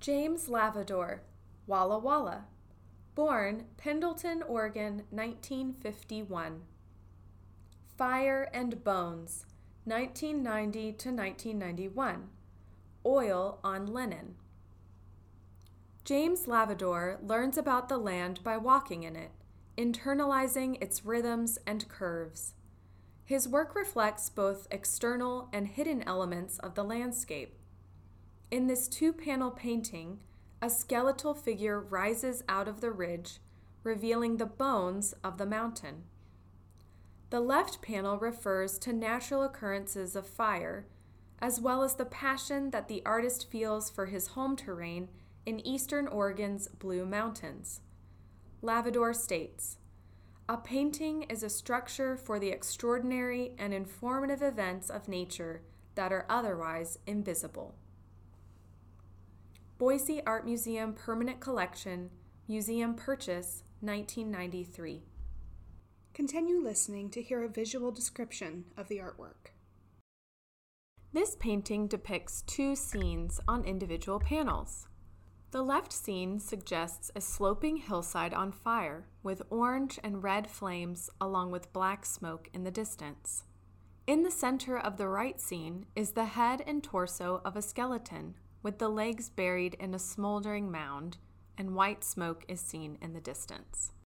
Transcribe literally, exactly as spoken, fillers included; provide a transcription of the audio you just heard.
James Lavadore, Walla Walla. Born Pendleton, Oregon, nineteen fifty-one. Fire and Bones, nineteen ninety to nineteen ninety-one. Oil on Linen. James Lavadore learns about the land by walking in it, internalizing its rhythms and curves. His work reflects both external and hidden elements of the landscape. In this two-panel painting, a skeletal figure rises out of the ridge, revealing the bones of the mountain. The left panel refers to natural occurrences of fire, as well as the passion that the artist feels for his home terrain in eastern Oregon's Blue Mountains. Lavadore states, "A painting is a structure for the extraordinary and informative events of nature that are otherwise invisible." Boise Art Museum Permanent Collection, Museum Purchase, nineteen ninety-three. Continue listening to hear a visual description of the artwork. This painting depicts two scenes on individual panels. The left scene suggests a sloping hillside on fire with orange and red flames along with black smoke in the distance. In the center of the right scene is the head and torso of a skeleton with the legs buried in a smoldering mound, and white smoke is seen in the distance.